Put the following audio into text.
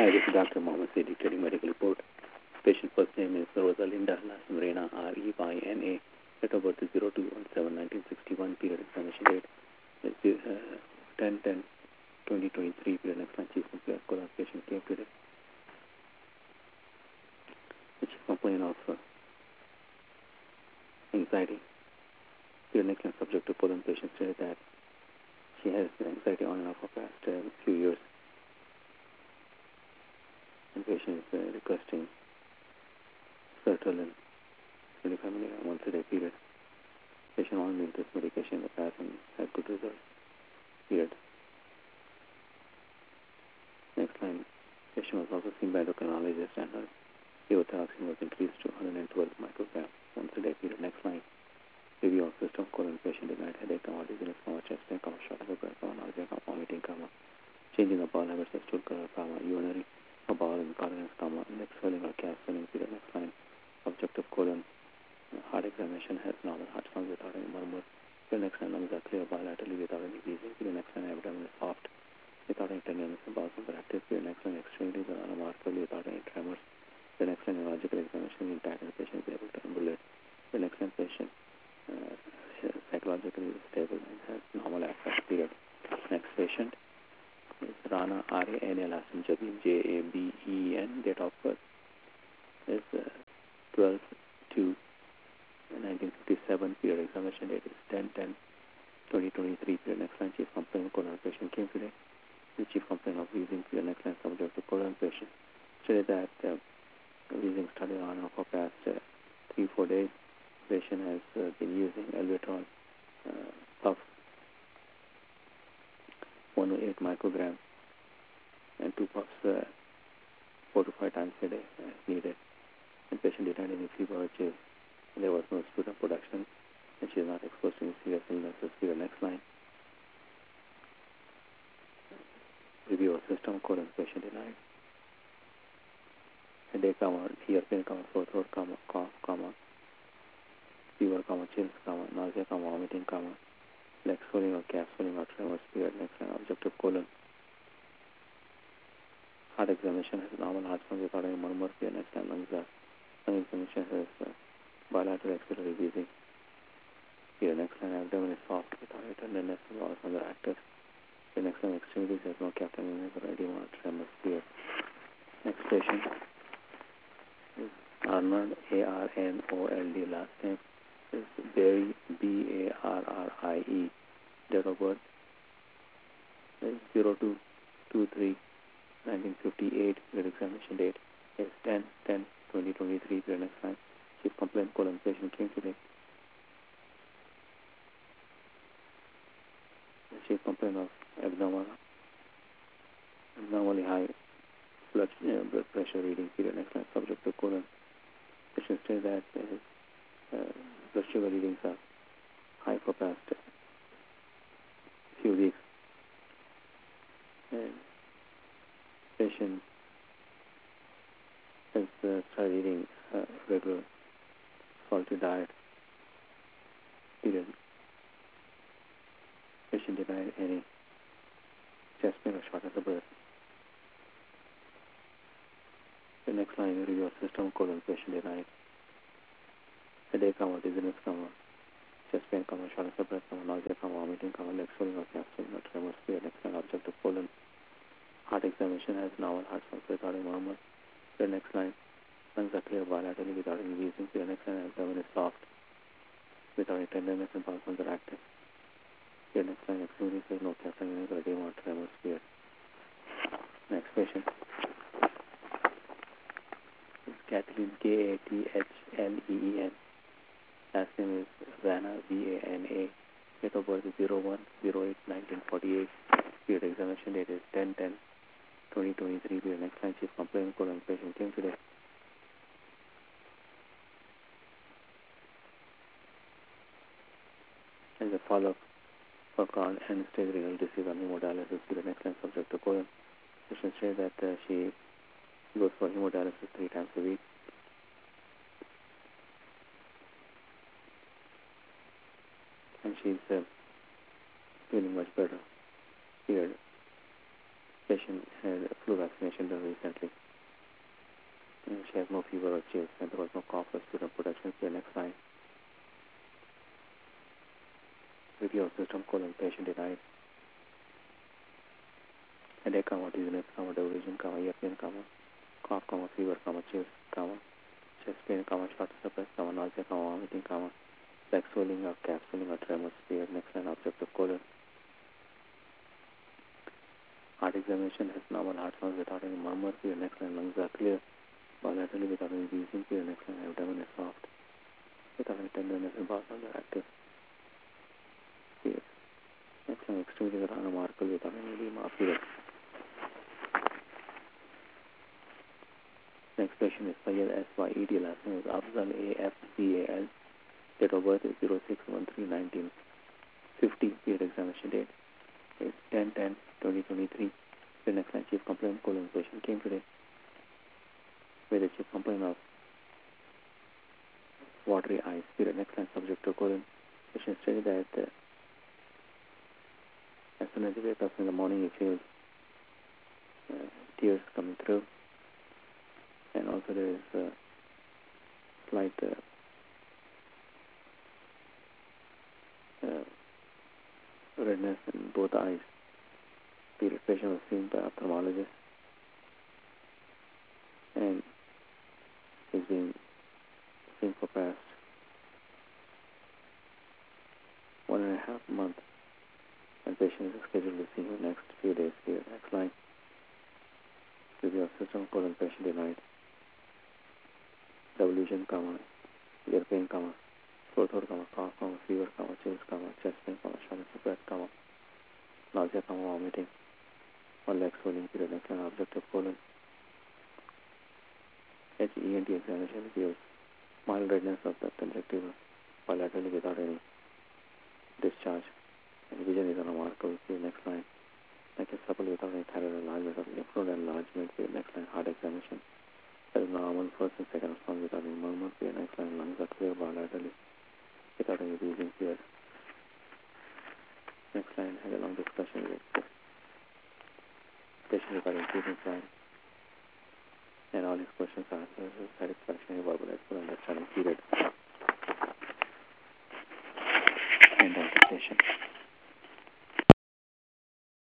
Hi, this is Dr. Mohammed Saidi, dictating medical report. Patient first name is Rosalinda, last name Rena, R-E-Y-N-A. Date of birth is 02/17/1961. Period examination date is 10/10/2023. Period next line. Chief complaint colon patient came today. The chief complaint of anxiety. Period next line. Subject to colon patient stated that she has anxiety on and off for past few years. And patient is requesting sertraline 25 milligram once a day. Period. Patient on this medication in the past and has good results. Period. Next line. Patient was also seen by endocrinologist and her levothyroxine was increased to 112 micrograms once a day. Period. Next line. Review of system colon patient denied headache, dizziness, chest pain, short of breath, nausea, vomiting, changing of bowel habits, stool color, urinary or bowel incontinence, neck swelling or calf swelling. Period. Next line. Objective colon heart examination has normal heart sounds without any murmur. Period. Next line. Lungs are clear bilaterally without any wheezing. Period. Next line. Abdomen is soft without any tenderness and bowels are active. Period. Next line. Extremities are unremarkably without any tremors. The next line. Neurological examination is intact and the patient is able to ambulate. The next line. Patient psychologically stable and has normal affect. Period. Next patient is Rana, R-A-N-A, last name Jabin, J-A-B-E-N. Date of birth is 12/2/1957. Period. Examination date is 10/10/2023. Period. Next line. Chief complaint colon patient came today. The chief complaint of wheezing. Period. Next line. Subject to colon patient stated that wheezing started on and off for past 3-4 days. Patient has been using Albuterol puff 108 micrograms and 2 puffs 4 to 5 times a day as needed. And patient did not have any fever or chills. There was no sputum production and she is not exposed to any serious illnesses. Period. Next line. Review of system colon patient denied. Headache, ear pain, sore throat, cough, fever, chills, nausea, vomiting, leg swelling or calf swelling or tremors. Period. Next line. Objective colon heart examination has normal heart sounds without any murmur. Period. Next line. Lung examination has bilateral expiratory wheezing. Period. Next line. Abdomen is soft without any tenderness and all sounds are active. Period. Next line. Extremities has no captain or edema or tremors. Period. Next patient is Arnold, A-R-N-O-L-D, last name is Barry, B-A-R-R-I-E. Date of birth is 02/23/1958. Period. Examination date is 10/10/2023. Period. Next line. Chief complaint colon patient came today. The chief complaint of abnormally high blood pressure reading. Period. Next line. Subject to colon patient says that his blood sugar readings are high for past few weeks. And patient has started eating regular salty diet. Period. Patient denied any chest pain or shortness of breath. The next line. Review of system colon patient denied. Headache, dizziness, chest pain, shortness of breath, nausea, vomiting, leg swelling or calf swelling or tremors. Period. Next line. Objective colon heart examination has normal heart sounds without any murmur. Period. Next line. Lungs are clear bilaterally without any wheezing. Period. Next line. Abdomen is soft without any tenderness and bowel sounds are active. Period. Next line. Extremities has no captain or edema or tremors. Period. Next patient is Kathleen, K-A-T-H-L-E-E-N. Last name is Vana, V-A-N-A. Date of birth is 01/08/1948. Period. Examination date is 10/10/2023. Period. Next line. Chief complaint colon patient came today. As a follow-up for chronic end-stage renal disease on hemodialysis. Period. Next line. Subject to colon patient says that she goes for hemodialysis 3 times a week. And she's feeling much better. Period. Patient had a flu vaccination done recently. And she has no fever or chills, and there was no cough, respiratory protection. The next line. Review of system: patient denied. Headache, dizziness, delusion, ear pain, cough, fever, chills, chest pain, short suppress, nausea, vomiting, back swelling or calf swelling or tremors. The next line. Objective colon. Heart examination has normal heart sounds without any murmur. The next line. Lungs are clear, bilaterally without any wheezing. The next line. Abdomen is soft, without any tenderness, and bowels are active. The next line. Extremities are unremarkable without any edema or fluid. Next patient is Syed S.Y.E.D. Last name is Afzal A.F.Z.A.L. Date of birth is 06/13/1950. Period examination date is 10/10/2023. The next line. Chief complaint: patient came today with a chief complaint of watery eyes. Period. Next line. Subject to patient stated that as soon as he wakes up in the morning, he feels tears coming through, and also there is slight redness in both eyes. Period. Patient was seen by ophthalmologist and is being seen for past 1.5 months, and patient is scheduled to see him next few days. Period. Next line. Review of system: patient denied. Delusion, ear pain, throat, cough, fever, chills, chest pain, shortness of breath, nausea, vomiting, or leg swelling. Period. Next line. Objective colon. HENT examination reveals mild redness of the conjunctiva bilaterally without any discharge, and vision is unremarkable. Next line. Neck is supple without any thyroid enlargement or lymph node enlargement. Next line. Heart examination. There is normal first and second response without any murmur. Next line. Lungs are clear bilaterally without any wheezing. Period. Next line. Had a long discussion with the patient regarding treatment plan, and all his questions are answered with satisfaction, verbal as well understanding. Period. End of the session.